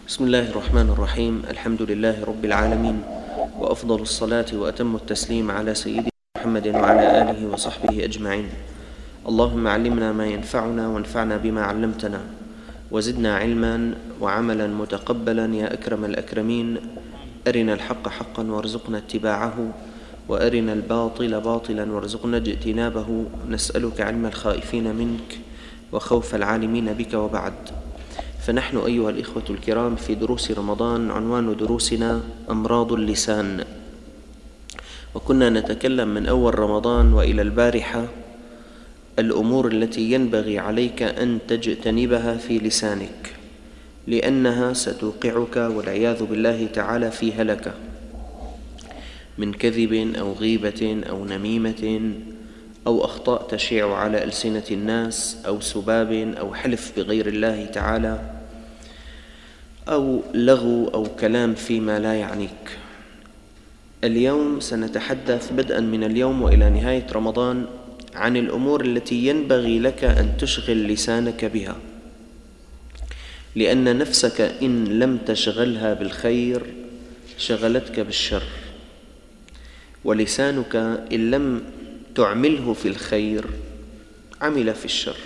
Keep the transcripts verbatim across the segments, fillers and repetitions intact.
بسم الله الرحمن الرحيم. الحمد لله رب العالمين، وأفضل الصلاة وأتم التسليم على سيدنا محمد وعلى آله وصحبه أجمعين. اللهم علمنا ما ينفعنا وانفعنا بما علمتنا، وزدنا علما وعملا متقبلا يا أكرم الأكرمين. أرنا الحق حقا وارزقنا اتباعه، وأرنا الباطل باطلا وارزقنا اجتنابه. نسألك علم الخائفين منك وخوف العالمين بك. وبعد، فنحن أيها الإخوة الكرام في دروس رمضان. عنوان دروسنا أمراض اللسان، وكنا نتكلم من أول رمضان وإلى البارحة الأمور التي ينبغي عليك أن تجتنبها في لسانك، لأنها ستوقعك والعياذ بالله تعالى في هلكة من كذب أو غيبة أو نميمة أو أخطاء تشيع على ألسنة الناس أو سباب أو حلف بغير الله تعالى أو لغو أو كلام فيما لا يعنيك. اليوم سنتحدث بدءا من اليوم وإلى نهاية رمضان عن الأمور التي ينبغي لك أن تشغل لسانك بها، لأن نفسك إن لم تشغلها بالخير شغلتك بالشر، ولسانك إن لم تعمله في الخير عمل في الشر.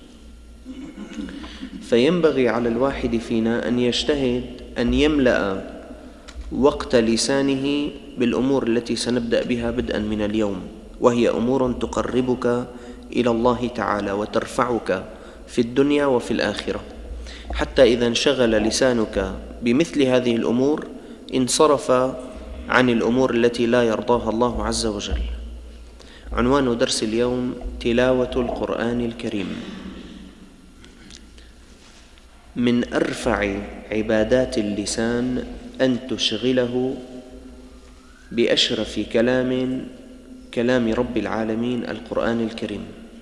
فينبغي على الواحد فينا أن يجتهد أن يملأ وقت لسانه بالأمور التي سنبدأ بها بدءا من اليوم، وهي أمور تقربك إلى الله تعالى وترفعك في الدنيا وفي الآخرة، حتى إذا انشغل لسانك بمثل هذه الأمور انصرف عن الأمور التي لا يرضاها الله عز وجل. عنوان درس اليوم تلاوة القرآن الكريم. من أرفع عبادات اللسان أن تشغله بأشرف كلام كلام رب العالمين القرآن الكريم،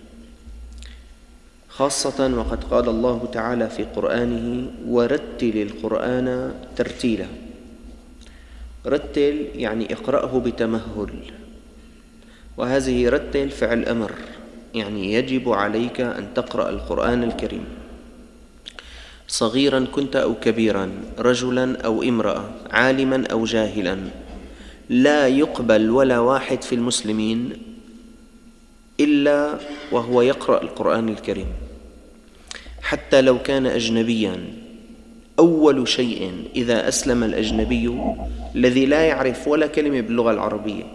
خاصة وقد قال الله تعالى في قرآنه: ورتل القرآن ترتيلا. رتل يعني اقرأه بتمهل، وهذه رتل فعل أمر، يعني يجب عليك أن تقرأ القرآن الكريم صغيرا كنت أو كبيرا، رجلا أو امرأة، عالما أو جاهلا. لا يقبل ولا واحد في المسلمين إلا وهو يقرأ القرآن الكريم، حتى لو كان أجنبيا. أول شيء إذا أسلم الأجنبي الذي لا يعرف ولا كلمة باللغة العربية،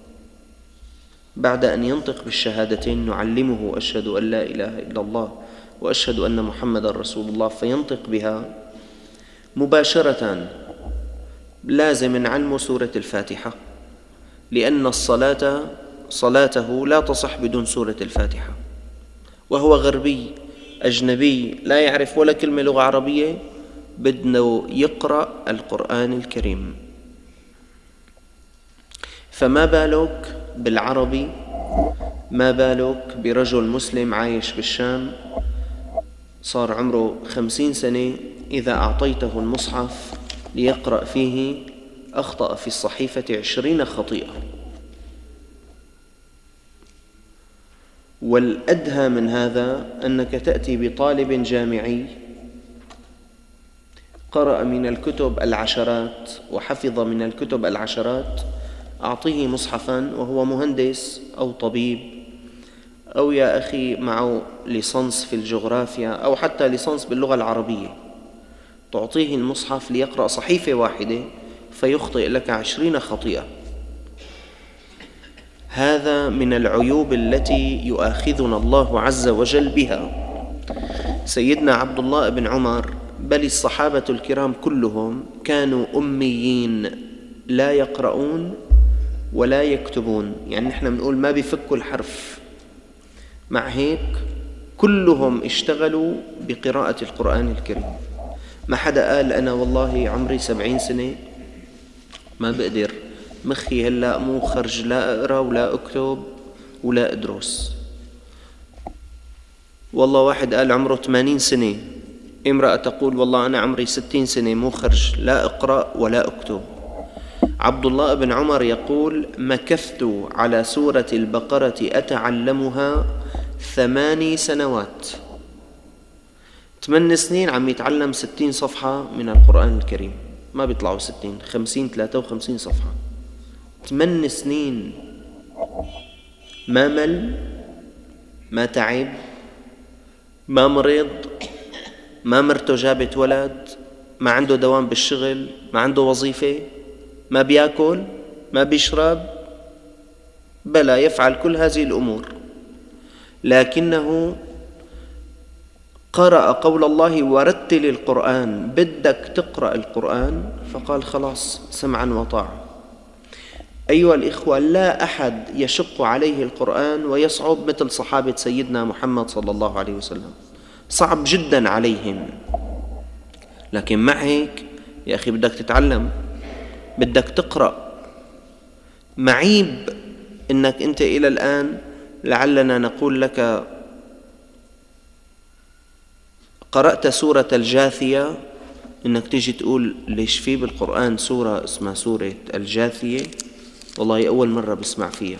بعد أن ينطق بالشهادتين نعلمه أشهد أن لا إله إلا الله وأشهد أن محمد رسول الله، فينطق بها مباشرة. لازم نعلمه سورة الفاتحة، لأن الصلاة صلاته لا تصح بدون سورة الفاتحة. وهو غربي أجنبي لا يعرف ولا كلمة لغة عربية، بدنا يقرأ القرآن الكريم. فما بالك بالعربي، ما بالك برجل مسلم عايش بالشام صار عمره خمسين سنة، إذا أعطيته المصحف ليقرأ فيه أخطأ في الصحيفة عشرين خطيئة. والأدهى من هذا أنك تأتي بطالب جامعي قرأ من الكتب العشرات وحفظ من الكتب العشرات، أعطيه مصحفا وهو مهندس أو طبيب أو يا أخي معه ليسانس في الجغرافيا أو حتى ليسانس باللغة العربية، تعطيه المصحف ليقرأ صحيفة واحدة فيخطئ لك عشرين خطيئة. هذا من العيوب التي يؤاخذنا الله عز وجل بها. سيدنا عبد الله بن عمر بل الصحابة الكرام كلهم كانوا أميين، لا يقرؤون ولا يكتبون، يعني نحن بنقول ما بيفكوا الحرف. مع هيك كلهم اشتغلوا بقراءة القرآن الكريم. ما حدا قال أنا والله عمري سبعين سنة ما بقدر، مخي هلأ مو خرج لا أقرأ ولا أكتب ولا أدرس. والله واحد قال عمره ثمانين سنة، امرأة تقول والله أنا عمري ستين سنة مو خرج لا أقرأ ولا أكتب. عبد الله بن عمر يقول: مكثت على سورة البقرة أتعلمها ثماني سنوات. ثمان سنين عم يتعلم ستين صفحة من القرآن الكريم، ما بيطلعوا ستين، خمسين، ثلاثة وخمسين صفحة. ثمان سنين ما مل، ما تعب، ما مريض، ما مرته جابت ولد، ما عنده دوام بالشغل، ما عنده وظيفة، ما بياكل، ما بيشرب، بلى يفعل كل هذه الأمور، لكنه قرأ قول الله ورتل القرآن، بدك تقرأ القرآن، فقال خلاص سمعا وطاعة. أيها الإخوة، لا أحد يشق عليه القرآن ويصعب مثل صحابة سيدنا محمد صلى الله عليه وسلم، صعب جدا عليهم، لكن مع هيك يا أخي بدك تتعلم، بدك تقرأ. معيب إنك أنت إلى الآن لعلنا نقول لك قرأت سورة الجاثية، إنك تيجي تقول ليش في بالقرآن سورة اسمها سورة الجاثية؟ والله أول مرة بسمع فيها.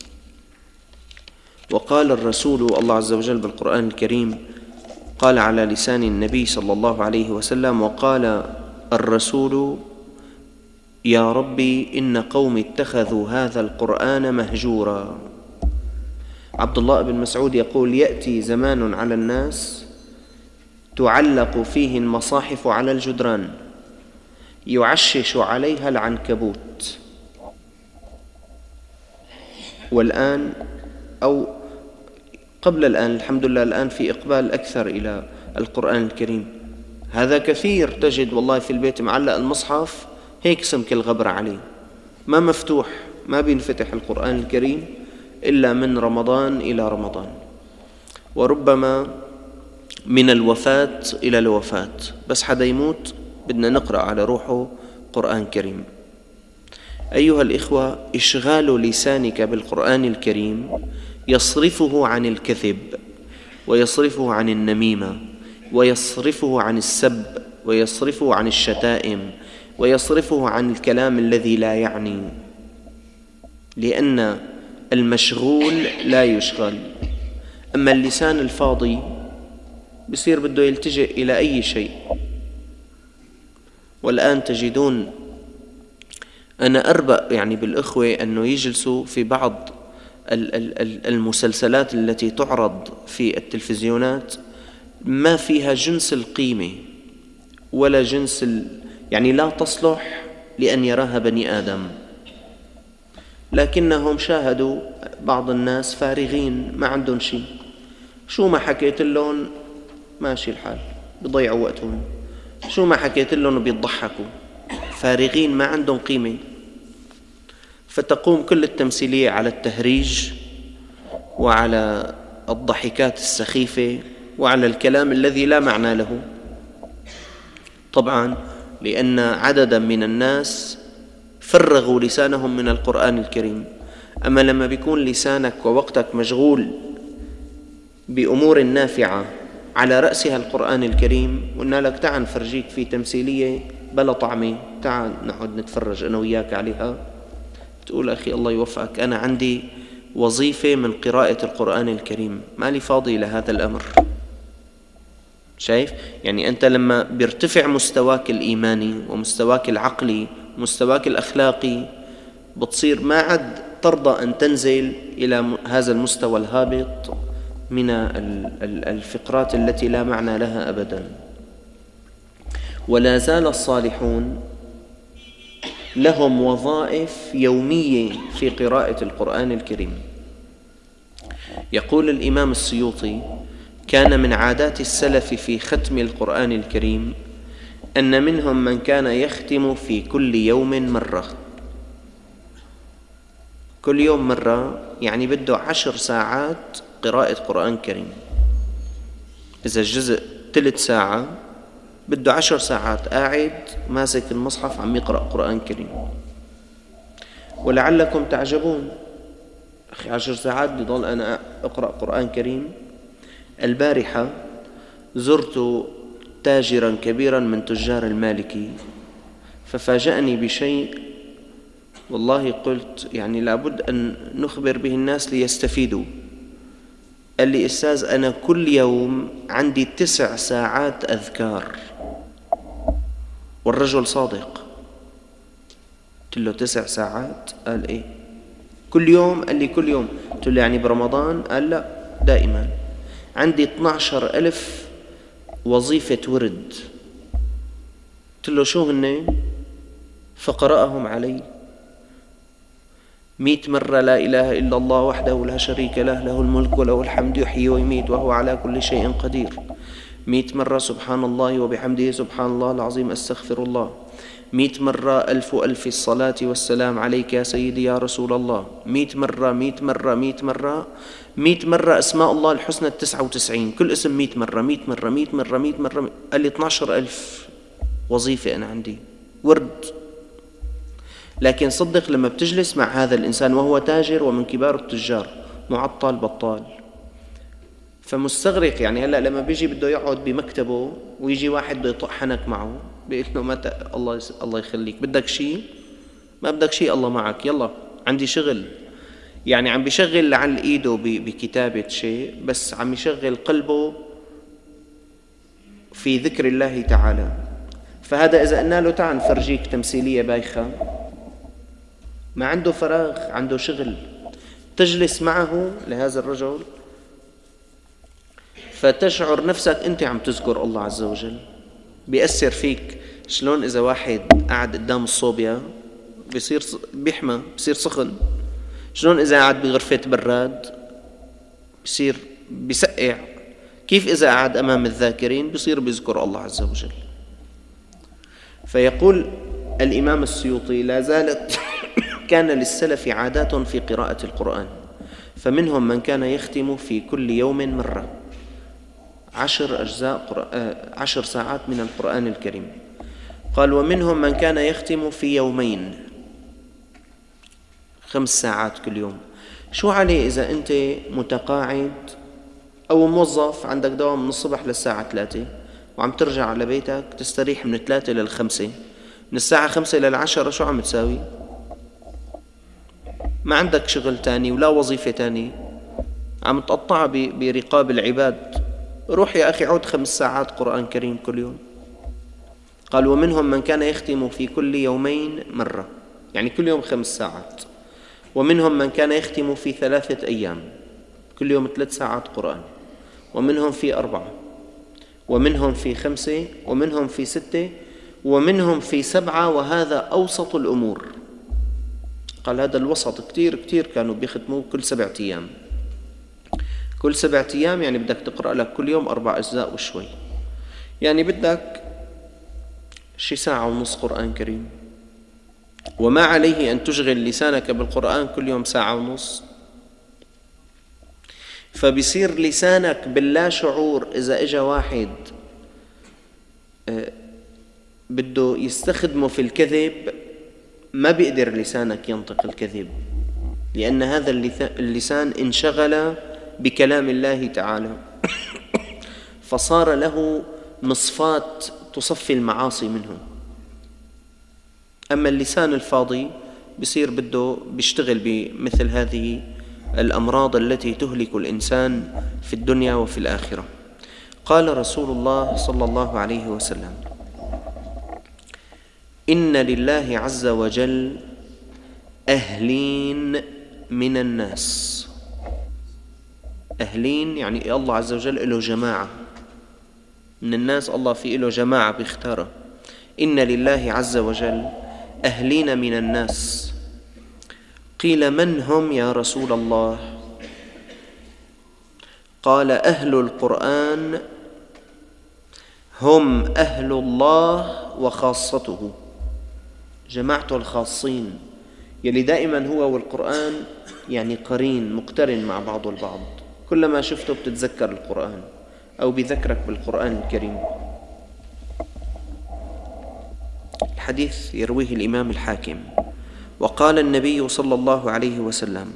وقال الرسول الله عز وجل بالقرآن الكريم، قال على لسان النبي صلى الله عليه وسلم، وقال الرسول يا ربي إن قومي اتخذوا هذا القرآن مهجورا. عبد الله بن مسعود يقول يأتي زمان على الناس تعلق فيه المصاحف على الجدران يعشش عليها العنكبوت، والآن أو قبل الآن الحمد لله الآن في إقبال أكثر إلى القرآن الكريم. هذا كثير، تجد والله في البيت معلق المصحف هيك سمك الغبرة عليه، ما مفتوح، ما بينفتح القرآن الكريم إلا من رمضان إلى رمضان، وربما من الوفاة إلى الوفاة، بس حدا يموت بدنا نقرأ على روحه قرآن كريم. أيها الإخوة، إشغال لسانك بالقرآن الكريم يصرفه عن الكذب، ويصرفه عن النميمة، ويصرفه عن السب، ويصرفه عن الشتائم، ويصرفه عن الكلام الذي لا يعني، لأن المشغول لا يشغل. أما اللسان الفاضي بصير بده يلتجئ إلى أي شيء. والآن تجدون أنا أربأ يعني بالإخوة أنه يجلسوا في بعض المسلسلات التي تعرض في التلفزيونات ما فيها جنس القيمة ولا جنس ال... يعني لا تصلح لأن يراها بني آدم، لكنهم شاهدوا بعض الناس فارغين ما عندهم شيء، شو ما حكيت لهم ماشي الحال، بيضيعوا وقتهم، شو ما حكيت لهم بيضحكوا، فارغين ما عندهم قيمة. فتقوم كل التمثيلية على التهريج وعلى الضحكات السخيفة وعلى الكلام الذي لا معنى له، طبعا لأن عددا من الناس فرغوا لسانهم من القرآن الكريم. أما لما بيكون لسانك ووقتك مشغول بأمور نافعة على رأسها القرآن الكريم، قلنا لك تعال نفرجيك في تمثيلية بلا طعمة، تعال نقعد نتفرج أنا وياك عليها، تقول أخي الله يوفقك أنا عندي وظيفة من قراءة القرآن الكريم، مالي فاضي لهذا الأمر. شايف؟ يعني أنت لما بيرتفع مستواك الإيماني ومستواك العقلي ومستواك الأخلاقي بتصير ما عد ترضى أن تنزل إلى هذا المستوى الهابط من الفقرات التي لا معنى لها أبدا. ولا زال الصالحون لهم وظائف يومية في قراءة القرآن الكريم. يقول الإمام السيوطي كان من عادات السلف في ختم القرآن الكريم أن منهم من كان يختم في كل يوم مرة، كل يوم مرة يعني بده عشر ساعات قراءة قرآن كريم. إذا الجزء ثلث ساعة بده عشر ساعات قاعد ماسك المصحف عم يقرأ قرآن كريم. ولعلكم تعجبون أخي عشر ساعات بضل أنا أقرأ قرآن كريم. البارحة زرت تاجرا كبيرا من تجار المالكي ففاجأني بشيء والله قلت يعني لابد أن نخبر به الناس ليستفيدوا. قال لي أستاذ أنا كل يوم عندي تسع ساعات أذكار. والرجل صادق. قلت له تسع ساعات؟ قال إيه كل يوم؟ قال لي كل يوم. قلت له يعني برمضان؟ قال لا دائما. عندي اثني عشر ألف وظيفة ورد. قلت له شو هن؟ فقرأهم علي مئة مرة: لا إله إلا الله وحده لا شريك له، له الملك وله الحمد يحيي ويميت وهو على كل شيء قدير. مئة مرة سبحان الله وبحمده سبحان الله العظيم أستغفر الله. مئة مرة ألف ألف الصلاة والسلام عليك يا سيدي يا رسول الله. مئة مرة مئة مرة مئة مرة مئة مرة أسماء الله الحسنى التسعة وتسعين، كل اسم مئة مرة مئة مرة مئة مرة مئة مرة. قال لي اثني عشر ألف وظيفة أنا عندي ورد. لكن صدق لما بتجلس مع هذا الإنسان وهو تاجر ومن كبار التجار، معطل بطال، فمستغرق. يعني هلأ لما بيجي بده يقعد بمكتبه ويجي واحد بده يطق حنك معه، بيقول له متى الله يس... الله يخليك، بدك شيء؟ ما بدك شيء؟ الله معك، يلا عندي شغل. يعني عم بيشغل لعل ايده ب... بكتابة شيء، بس عم يشغل قلبه في ذكر الله تعالى. فهذا إذا قلنا له تعال نفرجيك تمثيلية بايخة، ما عنده فراغ، عنده شغل. تجلس معه لهذا الرجل فتشعر نفسك أنت عم تذكر الله عز وجل، بيأثر فيك. شلون إذا واحد قاعد قدام الصوبيا بيصير بيحمى، بيصير سخن. شلون إذا قاعد بغرفة براد بيصير بيسقع. كيف إذا قاعد أمام الذاكرين بيصير بيذكر الله عز وجل. فيقول الإمام السيوطي: لا زالت كان للسلف عادات في قراءة القرآن، فمنهم من كان يختم في كل يوم مرة عشر أجزاء عشر ساعات من القرآن الكريم. قال: ومنهم من كان يختم في يومين خمس ساعات كل يوم. شو عليه إذا أنت متقاعد أو موظف عندك دوام من الصبح للساعة ثلاثة وعم ترجع على بيتك تستريح من ثلاثة للخمسة، من الساعة خمسة للعشرة شو عم تساوي؟ ما عندك شغل تاني ولا وظيفة تاني، عم تقطع برقاب العباد. روح يا أخي عود خمس ساعات قرآن كريم كل يوم. قال: ومنهم من كان يختم في كل يومين مرة، يعني كل يوم خمس ساعات. ومنهم من كان يختم في ثلاثة أيام، كل يوم ثلاث ساعات قرآن. ومنهم في أربعة، ومنهم في خمسة، ومنهم في ستة، ومنهم في سبعة، وهذا أوسط الأمور. قال هذا الوسط. كتير كتير كانوا بيختموا كل سبعة أيام. كل سبعة أيام يعني بدك تقرأ لك كل يوم أربع أجزاء وشوي، يعني بدك شي ساعة ونص قرآن كريم. وما عليه أن تشغل لسانك بالقرآن كل يوم ساعة ونص. فبصير لسانك باللا شعور إذا إجا واحد بده يستخدمه في الكذب، ما بيقدر لسانك ينطق الكذب، لأن هذا اللسان انشغل بكلام الله تعالى فصار له مصفاة تصفي المعاصي منه. أما اللسان الفاضي بصير بده بيشتغل بمثل هذه الأمراض التي تهلك الإنسان في الدنيا وفي الآخرة. قال رسول الله صلى الله عليه وسلم: إن لله عز وجل أهلين من الناس. أهلين يعني الله عز وجل له جماعة من الناس، الله في له جماعة بيختاره. إن لله عز وجل أهلين من الناس. قيل: من هم يا رسول الله؟ قال: أهل القرآن هم أهل الله وخاصته، جماعته الخاصين، يلي دائما هو والقرآن يعني قرين مقترن مع بعض البعض. كلما شفته بتتذكر القرآن أو بذكرك بالقرآن الكريم. الحديث يرويه الإمام الحاكم. وقال النبي صلى الله عليه وسلم: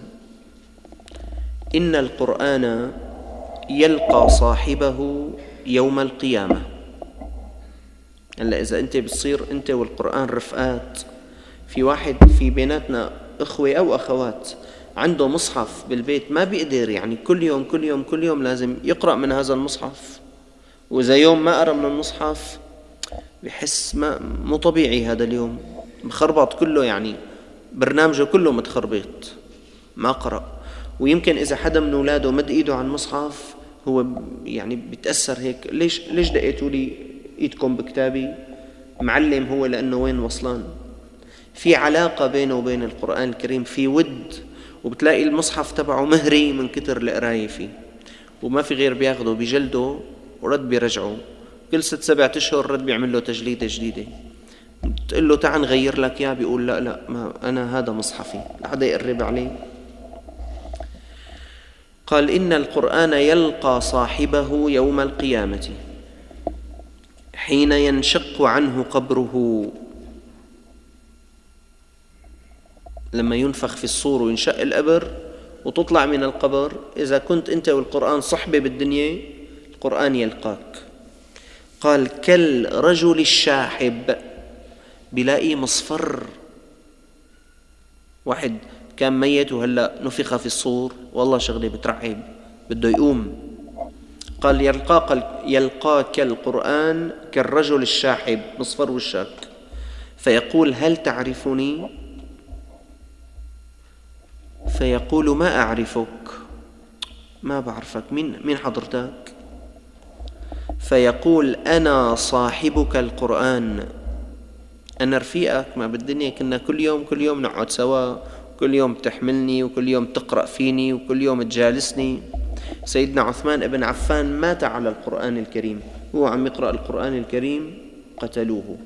إن القرآن يلقى صاحبه يوم القيامة. هلا إذا أنت بتصير أنت والقرآن رفقات، في واحد في بيناتنا إخوة أو أخوات عنده مصحف بالبيت ما بيقدر يعني كل يوم كل يوم كل يوم لازم يقرأ من هذا المصحف، وإذا يوم ما قرأ من المصحف بحس ما مو طبيعي، هذا اليوم مخربط كله، يعني برنامجه كله متخربط ما قرأ. ويمكن إذا حدا من أولاده مد إيده عن المصحف هو يعني بيتأثر هيك، ليش ليش دقيتوا لي إيدكم بكتابي؟ معلم هو لأنه وين وصلان، في علاقة بينه وبين القرآن الكريم، في ود، وبتلاقي المصحف تبعه مهري من كتر القراية فيه، وما في غير بياخده بجلده ورد بيرجعه، كل ست سبعة أشهر رد بيعمل له تجليدة جديدة. تقول له تعال نغير لك يا بيقول لا لا ما أنا هذا مصحفي، لحدا يقرب عليه. قال إن القرآن يلقى صاحبه يوم القيامة حين ينشق عنه قبره، لما ينفخ في الصور وينشق القبر وتطلع من القبر، إذا كنت أنت والقرآن صحبة بالدنيا القرآن يلقاك. قال كالرجل الشاحب، بلاقي مصفر، واحد كان ميت وهلأ نفخ في الصور، والله شغلة بترعب بده يقوم. قال يلقاك, يلقاك القرآن كالرجل الشاحب مصفر وشك، فيقول هل تعرفني؟ فيقول ما أعرفك، ما بعرفك، مين مين حضرتك؟ فيقول أنا صاحبك القرآن، أنا رفيقك، ما بالدنيا كنا كل يوم كل يوم نقعد سوا، كل يوم تحملني وكل يوم تقرأ فيني وكل يوم تجالسني. سيدنا عثمان بن عفان مات على القرآن الكريم، هو عم يقرأ القرآن الكريم قتلوه.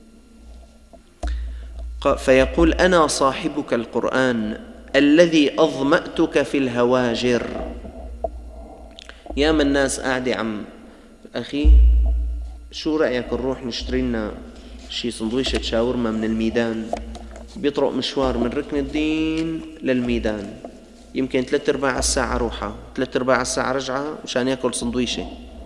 فيقول أنا صاحبك القرآن الذي أظمأتك في الهواجر. يا من الناس قاعدة عم أخي شو رأيك نروح نشتري لنا شي سندويشة شاورما من الميدان، بيطرق مشوار من ركن الدين للميدان، يمكن ثلاث ارباع الساعة روحة ثلاث ارباع الساعة رجعة مشان ياكل سندويشة.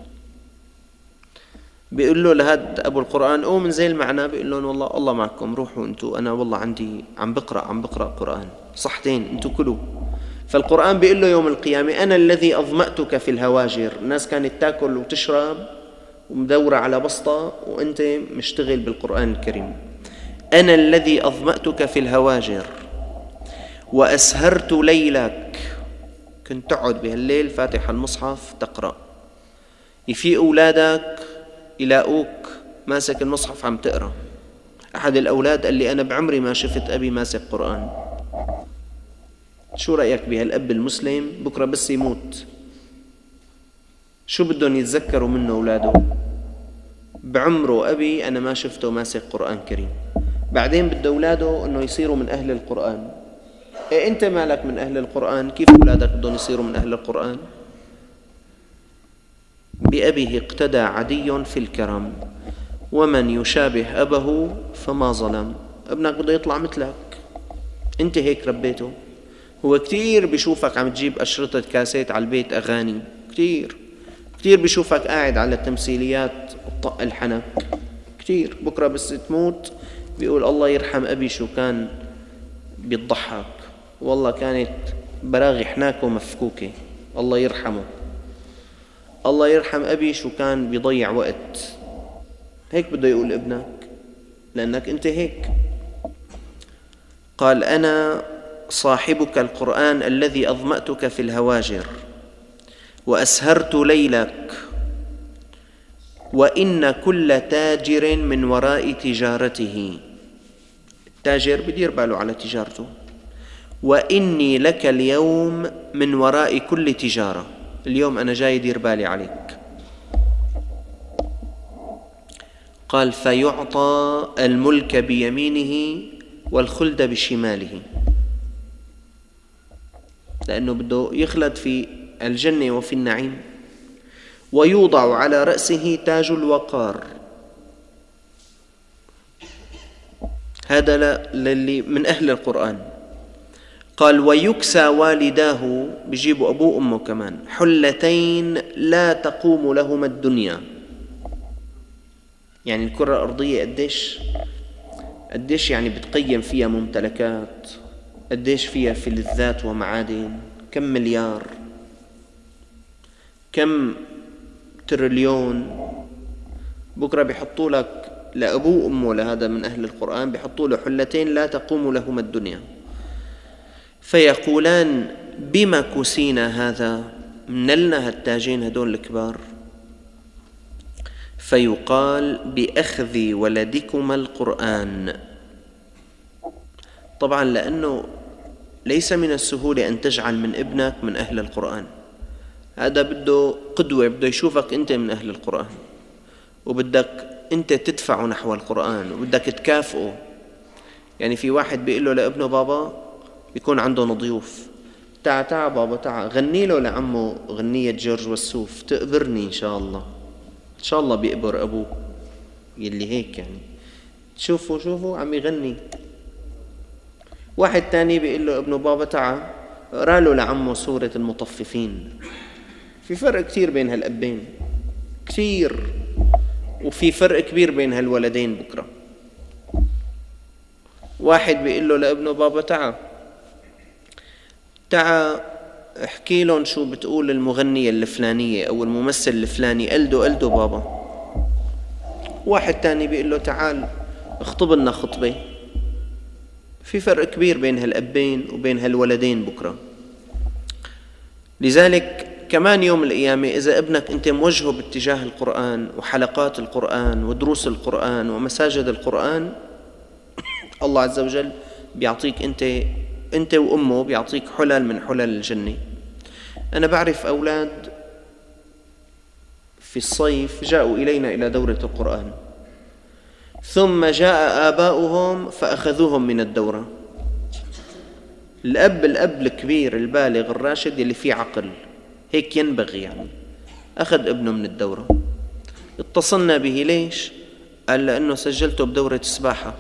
بيقول له لهاد أبو القرآن قوم انزل معنا، بيقول لهم والله الله معكم، روحوا انتوا، أنا والله عندي عم بقرأ عم بقرأ قرآن صحتين، انتوا كلوا. فالقرآن بيقول له يوم القيامة أنا الذي أظمأتك في الهواجر، الناس كانت تاكل وتشرب ومدورة على بسطة وأنت مشتغل بالقرآن الكريم. أنا الذي أظمأتك في الهواجر وأسهرت ليلك، كنت تقعد بهالليل فاتح المصحف تقرأ، يفيق أولادك يلاقوك ماسك المصحف عم تقرأ. أحد الأولاد قال لي أنا بعمري ما شفت أبي ماسك قرآن. شو رأيك بهالأب المسلم؟ بكرة بس يموت شو بدهم يتذكروا منه أولاده؟ بعمره أبي أنا ما شفته ماسك قرآن كريم. بعدين بده أولاده أنه يصيروا من أهل القرآن. إيه أنت مالك من أهل القرآن؟ كيف أولادك بدهم يصيروا من أهل القرآن؟ بأبيه اقتدى عدي في الكرم، ومن يشابه أبه فما ظلم. ابنك بده يطلع مثلك، أنت هيك ربيته. هو كتير بيشوفك عم تجيب أشرطة كاسيت على البيت أغاني، كتير كتير بيشوفك قاعد على التمثيليات الطق الحنك، كتير. بكرة بس تموت بيقول الله يرحم أبي شو كان بيضحك، والله كانت براغي حناك ومفكوكة، الله يرحمه. الله يرحم أبي شو كان بيضيع وقت. هيك بده يقول ابنك لأنك أنت هيك. قال أنا صاحبك القرآن الذي أظمأتك في الهواجر وأسهرت ليلك، وإن كل تاجر من وراء تجارته، التاجر بدير باله على تجارته، وإني لك اليوم من وراء كل تجارة، اليوم أنا جاي دير بالي عليك. قال فيعطى الملك بيمينه والخلد بشماله، لأنه بده يخلد في الجنة وفي النعيم. ويوضع على رأسه تاج الوقار، هذا للي من أهل القرآن. قال ويكسى والداه، بيجيبوا أبوه أمه كمان، حلتين لا تقوم لهما الدنيا. يعني الكرة الأرضية قديش قديش يعني بتقيم فيها ممتلكات، قديش فيها فلذات ومعادن، كم مليار، كم تريليون. بكرة بيحطوا لك لأبوه وأمه لهذا من أهل القرآن، بيحطوا له حلتين لا تقوم لهما الدنيا، فيقولان بما كسينا هذا، منلنا هالتاجين هدول الكبار. فيقال بأخذ ولدكما القرآن. طبعا لأنه ليس من السهولة أن تجعل من ابنك من أهل القرآن، هذا بده قدوة، بده يشوفك أنت من أهل القرآن، وبدك أنت تدفعه نحو القرآن، وبدك تكافئه. يعني في واحد بيقول له لابنه بابا، بيكون عنده ضيوف، تعا تعا بابا تعا، غني له لعمه غنية جورج وسوف تقبرني إن شاء الله. إن شاء الله بيقبر أبوه يلي هيك، يعني شوفوا شوفوا عم يغني. واحد تاني بيقول له ابنه بابا تعا، اقرأ له لعمه سورة المطففين. في فرق كتير بين هالأبين، كتير، وفي فرق كبير بين هالولدين بكرة. واحد بيقول له لابنه بابا تعا تعا احكي لهم شو بتقول المغنية الفلانية أو الممثل الفلاني، قلدوا قلدوا بابا. واحد تاني بيقول له تعال اخطب لنا خطبة. في فرق كبير بين هالأبين وبين هالولدين بكرة. لذلك كمان يوم القيامة إذا ابنك أنت موجهه باتجاه القرآن وحلقات القرآن ودروس القرآن ومساجد القرآن، الله عز وجل بيعطيك أنت أنت وأمه، بيعطيك حلل من حلل الجنة. أنا بعرف أولاد في الصيف جاءوا إلينا إلى دورة القرآن، ثم جاء آباؤهم فأخذوهم من الدورة. الأب الأب الكبير البالغ الراشد اللي فيه عقل، هيك ينبغي، يعني أخذ ابنه من الدورة. اتصلنا به ليش؟ قال لأنه سجلته بدورة السباحة،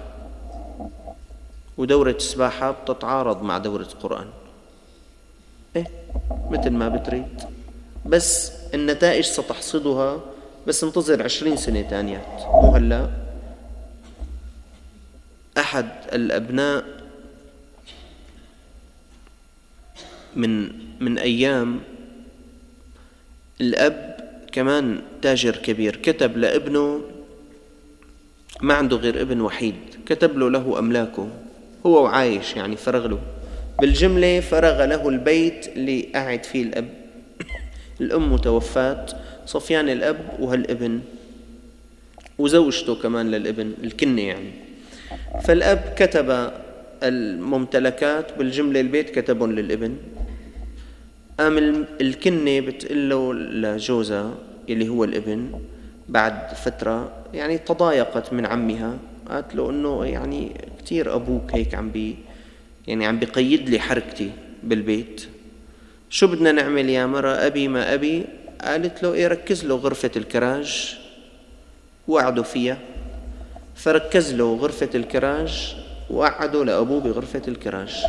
ودورة السباحة بتتعارض مع دورة القرآن. إيه مثل ما بتريد، بس النتائج ستحصدها، بس انتظر عشرين سنة تانيات مو هلا. أحد الأبناء من من أيام، الأب كمان تاجر كبير، كتب لابنه، ما عنده غير ابن وحيد، كتب له له أملاكه هو وعايش، يعني فرغ له بالجملة، فرغ له البيت اللي قاعد فيه الأب. الأم توفات، صفيان الأب وهالابن وزوجته كمان للابن الكنة يعني. فالأب كتب الممتلكات بالجملة، البيت كتبهم للابن. قام الكنة بتقول له لجوزها اللي هو الابن بعد فترة، يعني تضايقت من عمها، قالت له إنه يعني كتير أبوك هيك عم بي يعني عم بيقيد لي حركتي بالبيت، شو بدنا نعمل يا مرة؟ أبي ما أبي. قالت له إيه، ركز له غرفة الكراج، وقعدوا فيها. فركز له غرفة الكراج وقعدوا لأبوه بغرفة الكراج.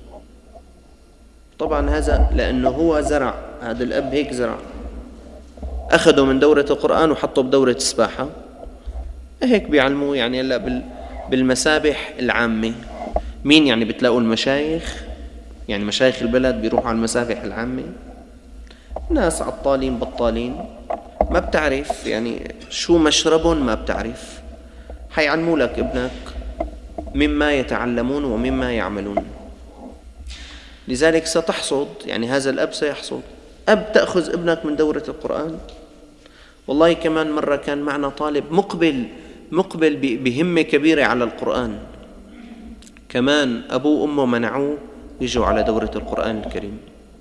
طبعا هذا لأنه هو زرع، هذا الأب هيك زرع، أخذوا من دورة القرآن وحطوا بدورة السباحة. هيك بيعلموا يعني هلا بالمسابح العامة. مين يعني بتلاقوا المشايخ، يعني مشايخ البلد بيروحوا على المسابح العامة، ناس عطالين بطالين ما بتعرف يعني شو مشربهم، ما بتعرف، حيعلموا لك ابنك مما يتعلمون ومما يعملون. لذلك ستحصد، يعني هذا الأب سيحصد. أب تأخذ ابنك من دورة القرآن. والله كمان مرة كان معنا طالب مقبل مقبل بهمة كبيرة على القرآن، كمان أبوه وأمه منعوه يجوا على دورة القرآن الكريم.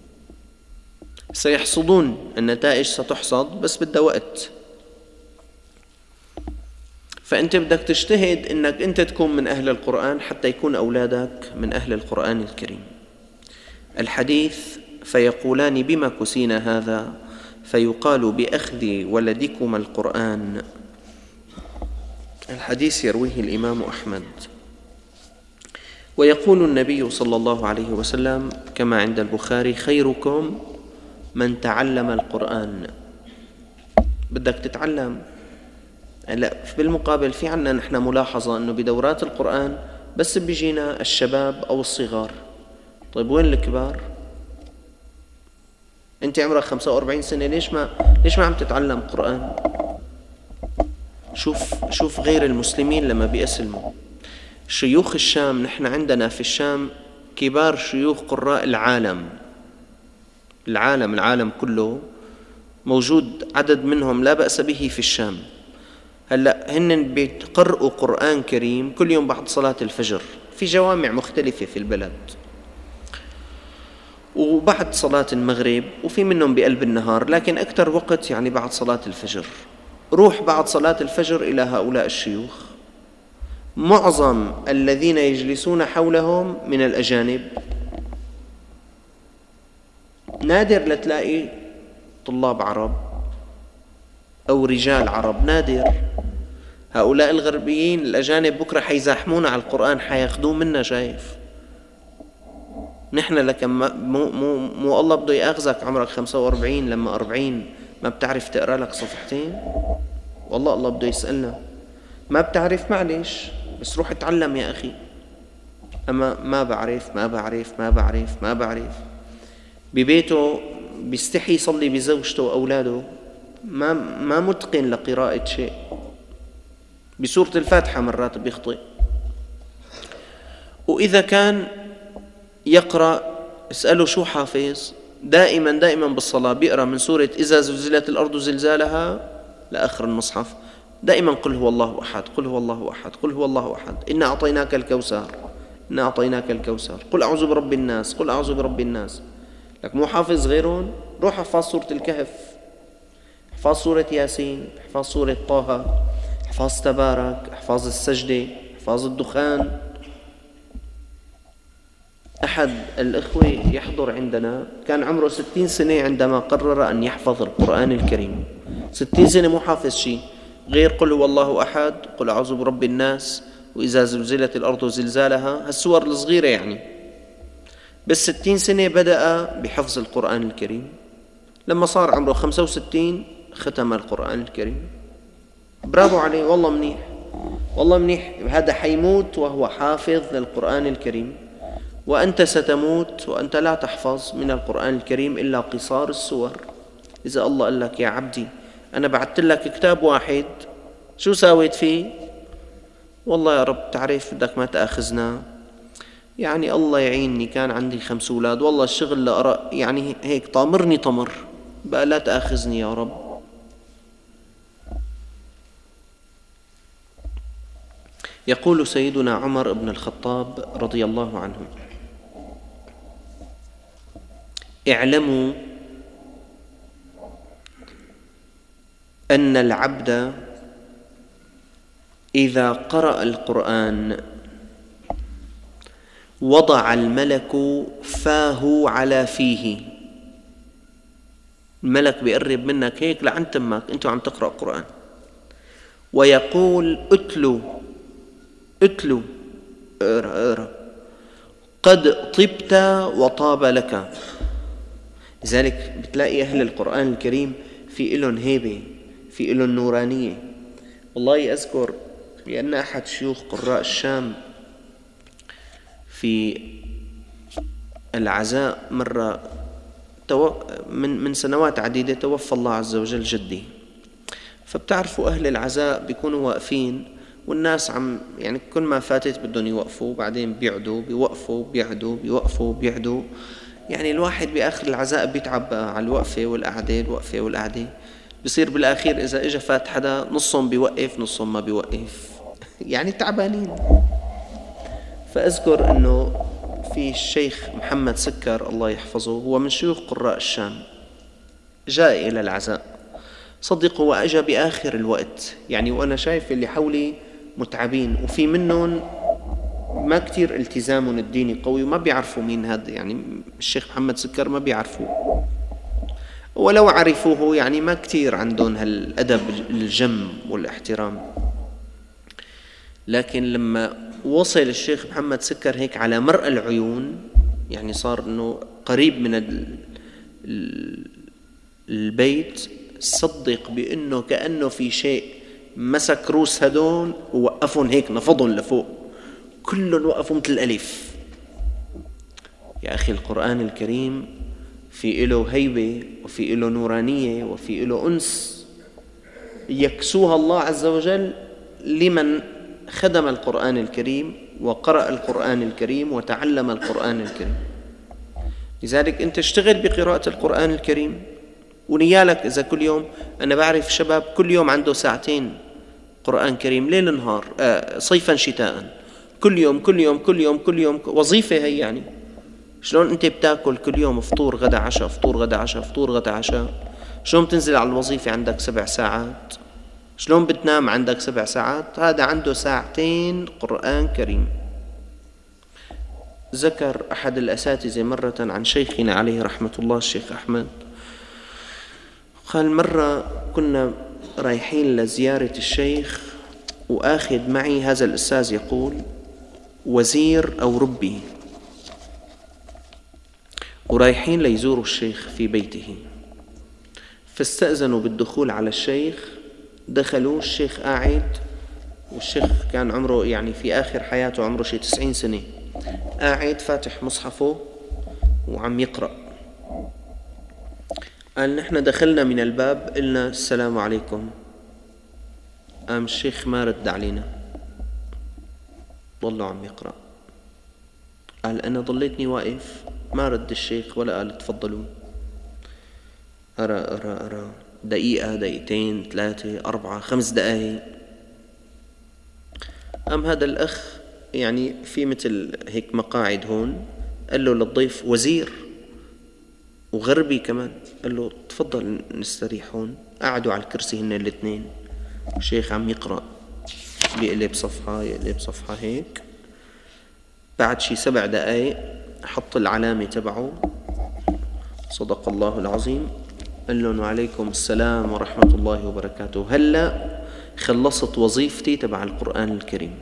سيحصدون، النتائج ستحصد، بس بدها وقت. فأنت بدك تجتهد أنك أنت تكون من أهل القرآن حتى يكون أولادك من أهل القرآن الكريم. الحديث فيقولان بما كسينا هذا، فيقال بأخذ ولدكما القرآن. الحديث يرويه الإمام أحمد. ويقول النبي صلى الله عليه وسلم كما عند البخاري: خيركم من تعلم القرآن. بدك تتعلم. لا، بالمقابل في عنا نحن ملاحظة أنه بدورات القرآن بس بيجينا الشباب أو الصغار، طيب وين الكبار؟ أنت عمرك خمسة وأربعين سنة، ليش ما ليش ما عم تتعلم قرآن؟ شوف شوف غير المسلمين لما بيأسلموا. شيوخ الشام، نحن عندنا في الشام كبار شيوخ قراء العالم، العالم العالم كله موجود عدد منهم لا بأس به في الشام. هلأ هن بيقرأوا قرآن كريم كل يوم بعد صلاة الفجر في جوامع مختلفة في البلد، وبعد صلاة المغرب، وفي منهم بقلب النهار، لكن أكثر وقت يعني بعد صلاة الفجر. روح بعد صلاة الفجر إلى هؤلاء الشيوخ، معظم الذين يجلسون حولهم من الأجانب، نادر لتلاقي طلاب عرب أو رجال عرب، نادر. هؤلاء الغربيين الأجانب بكرة حيزاحمونا على القرآن، حياخدوه منا. شايف نحن لكن مو, مو, مو الله بده يأخذك عمرك خمسة وأربعين لما أربعين ما بتعرف تقرأ لك صفحتين؟ والله الله بده يسألنا. ما بتعرف معلش، بس روح اتعلم يا أخي. أما ما بعرف ما بعرف ما بعرف ما بعرف ببيته بيستحي يصلي بزوجته وأولاده، ما ما متقن لقراءة شيء. بسورة الفاتحة مرات بيخطئ، وإذا كان يقرأ اسأله شو حافظ، دائما دائما بالصلاة بيقرأ من سورة إذا زلزلت الأرض زلزالها لآخر المصحف، دائما قل هو الله أحد قل هو الله أحد قل هو الله أحد إنا أعطيناك الكوثر إنا أعطيناك الكوثر قل أعوذ برب الناس قل أعوذ برب الناس. لك مو حافظ غيرهم؟ روح احفظ سورة الكهف، احفظ سورة ياسين، احفظ سورة طه، احفظ تبارك، احفظ السجدة، احفظ الدخان. أحد الإخوة يحضر عندنا كان عمره ستين سنة عندما قرر أن يحفظ القرآن الكريم. ستين سنة مو حافظ شيء غير قل هو الله أحد قل أعوذ برب الناس وإذا زلزلت الأرض زلزالها، هالسور الصغيرة يعني. بس ستين سنة بدأ بحفظ القرآن الكريم، لما صار عمره خمسة وستين ختم القرآن الكريم. برافو عليه، والله منيح والله منيح. هذا حيموت وهو حافظ للقرآن الكريم، وأنت ستموت وأنت لا تحفظ من القرآن الكريم إلا قصار السور. إذا الله قال لك يا عبدي أنا بعثت لك كتاب واحد، شو ساويت فيه؟ والله يا رب تعرف بدك ما تأخذنا، يعني الله يعيني كان عندي خمس أولاد، والله الشغل اللي أرى يعني هيك طامرني طمر، بقى لا تأخذني يا رب. يقول سيدنا عمر بن الخطاب رضي الله عنه: اعلموا أن العبد إذا قرأ القرآن وضع الملك فاه على فيه. الملك بيقرب منك هيك لعند تمك أنت عم تقرأ قرآن، ويقول اتلو اتلو اقرأ اقرأ قد طبت وطاب لك. لذلك بتلاقي أهل القرآن الكريم في إلهم هيبة، في إلهم نورانية. والله أذكر بأن أحد شيوخ قراء الشام في العزاء مرة من من سنوات عديدة توفى الله عز وجل جدي، فبتعرفوا أهل العزاء بيكونوا واقفين والناس عم يعني كل ما فاتت بدهم يوقفوا، بعدين بيعدوا بيوقفوا بيعدوا بيوقفوا بيعدوا، يعني الواحد بآخر العزاء بيتعب على الوقفة والقعدة الوقفة والقعدة، بصير بالآخير إذا إجا فات حدا نصهم بيوقف نصهم ما بيوقف يعني تعبانين. فأذكر أنه في الشيخ محمد سكر الله يحفظه، هو من شيوخ قراء الشام، جاء إلى العزاء صدقوا وأجا بآخر الوقت، يعني وأنا شايف اللي حولي متعبين وفي منهم ما كتير التزامهم الديني قوي وما بيعرفوا مين هذا، يعني الشيخ محمد سكر ما بيعرفوه، ولو عرفوه يعني ما كتير عندهم هالأدب الجم والاحترام. لكن لما وصل الشيخ محمد سكر هيك على مرأى العيون، يعني صار انه قريب من البيت، صدق بانه كأنه في شيء مسك روس هدول ووقفهم هيك نفضهم لفوق، كلهم وقفوا مثل الألف. يا أخي القرآن الكريم في له هيبة وفي له نورانية وفي له أنس يكسوها الله عز وجل لمن خدم القرآن الكريم وقرأ القرآن الكريم وتعلم القرآن الكريم. لذلك أنت اشتغل بقراءة القرآن الكريم، ونيالك إذا كل يوم، أنا بعرف شباب كل يوم عنده ساعتين قرآن كريم ليل نهار، آه صيفا شتاء، كل يوم كل يوم كل يوم كل يوم وظيفة هي. يعني شلون أنت بتاكل كل يوم فطور غدا عشاء فطور غدا عشاء فطور غدا عشاء، شلون بتنزل على الوظيفة عندك سبع ساعات، شلون بتنام عندك سبع ساعات، هذا عنده ساعتين قرآن كريم. ذكر أحد الأساتذة مرة عن شيخنا عليه رحمة الله الشيخ أحمد، قال مرة كنا رايحين لزيارة الشيخ وآخذ معي هذا الأستاذ يقول وزير أو ربي، ورايحين ليزوروا الشيخ في بيته، فاستأذنوا بالدخول على الشيخ. دخلوا، الشيخ قاعد، والشيخ كان عمره يعني في آخر حياته عمره شي تسعين سنة، قاعد فاتح مصحفه وعم يقرأ. قال نحن دخلنا من الباب قلنا السلام عليكم، قام الشيخ ما رد علينا، ضلوا عم يقرأ. قال أنا ضليتني واقف، ما رد الشيخ ولا قال تفضلوا. أرى أرى أرى دقيقة دقيقتين ثلاثة أربعة خمس دقايق، قام هذا الأخ يعني في مثل هيك مقاعد هون، قال له للضيف وزير وغربي كمان، قال له تفضل نستريح هون. قعدوا على الكرسي هن الاثنين، الشيخ عم يقرأ بيقلب صفحة يقلب صفحة هيك. بعد شي سبع دقايق حط العلامة تبعه، صدق الله العظيم، قال لهم وعليكم السلام ورحمة الله وبركاته، هلأ خلصت وظيفتي تبع القرآن الكريم.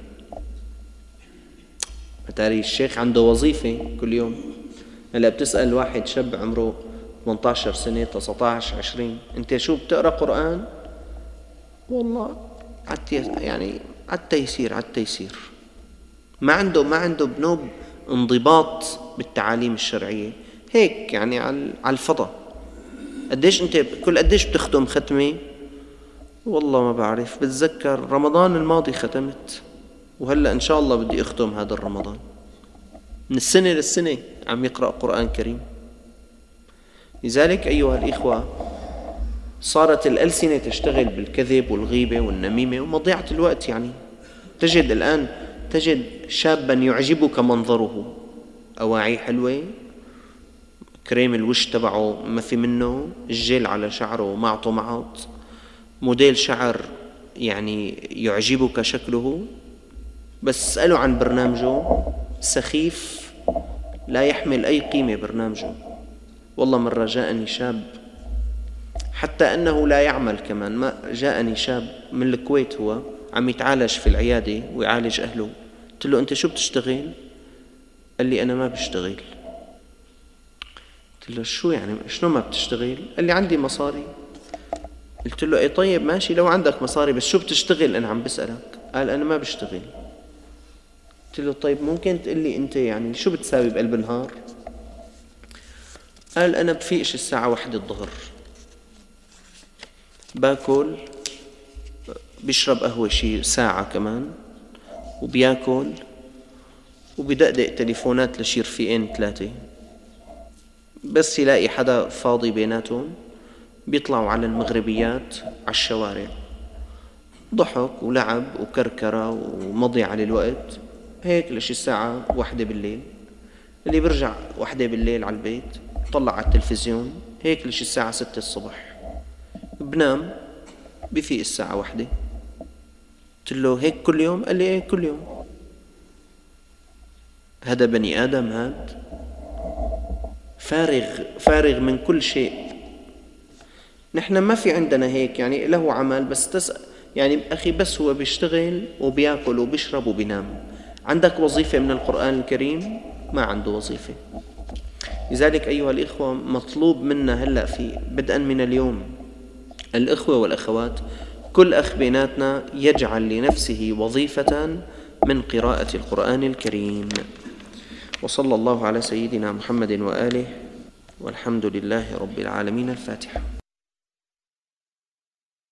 أتاري الشيخ عنده وظيفة كل يوم. هلأ بتسأل واحد شاب عمره ثمانية عشر سنة تسعة عشر عشرين، أنت شو بتقرأ قرآن؟ والله يعني على التيسير على التيسير، ما عنده ما عنده بنوب انضباط بالتعاليم الشرعية، هيك يعني على الفضاء. قديش أنت كل قديش بتختم ختمة؟ والله ما بعرف، بتذكر رمضان الماضي ختمت، وهلأ إن شاء الله بدي أختم هذا الرمضان. من السنة للسنة عم يقرأ قرآن كريم. لذلك أيها الإخوة صارت الألسنة تشتغل بالكذب والغيبة والنميمة ومضيعة الوقت. يعني تجد الآن تجد شابا يعجبك منظره، أواعي حلوة، كريم الوش تبعه ما في منه، الجيل على شعره معطو معط، موديل شعر يعني يعجبك شكله، بس اسأله عن برنامجه سخيف لا يحمل أي قيمة برنامجه. والله مرة جاءني شاب حتى أنه لا يعمل كمان، ما جاءني شاب من الكويت، هو عم يتعالج في العيادة ويعالج أهله. قلت له أنت شو بتشتغل؟ قال لي أنا ما بشتغل. قلت له شو يعني شنو ما بتشتغل؟ قال لي عندي مصاري. قلت له اي طيب ماشي لو عندك مصاري، بس شو بتشتغل؟ أنا عم بسألك. قال أنا ما بشتغل. قلت له طيب ممكن تقول لي أنت يعني شو بتساوي بقلب النهار؟ قال أنا بفيقش الساعة واحدة الظهر، باكل بيشرب قهوة شي ساعة كمان، وبياكل وبدقدق تليفونات لشي رفيقين ثلاثة، بس يلاقي حدا فاضي بيناتهم بيطلعوا على المغربيات على الشوارع، ضحك ولعب وكركرة ومضي على الوقت هيك لشي الساعة واحدة بالليل. اللي برجع واحدة بالليل على البيت طلع على التلفزيون هيك لشي الساعة ستة الصبح، بنام بفيق الساعة واحدة. قلت له هيك كل يوم؟ قال لي ايه كل يوم. هذا بني آدم؟ هاد فارغ فارغ من كل شيء. نحن ما في عندنا هيك يعني له عمل بس تسأل يعني أخي بس هو بيشتغل وبياكل وبيشرب وبينام. عندك وظيفة من القرآن الكريم؟ ما عنده وظيفة. لذلك أيها الإخوة مطلوب منا هلأ في بدءا من اليوم الإخوة والأخوات كل أخ بيناتنا يجعل لنفسه وظيفة من قراءة القرآن الكريم. وصلى الله على سيدنا محمد وآله، والحمد لله رب العالمين. الفاتحة.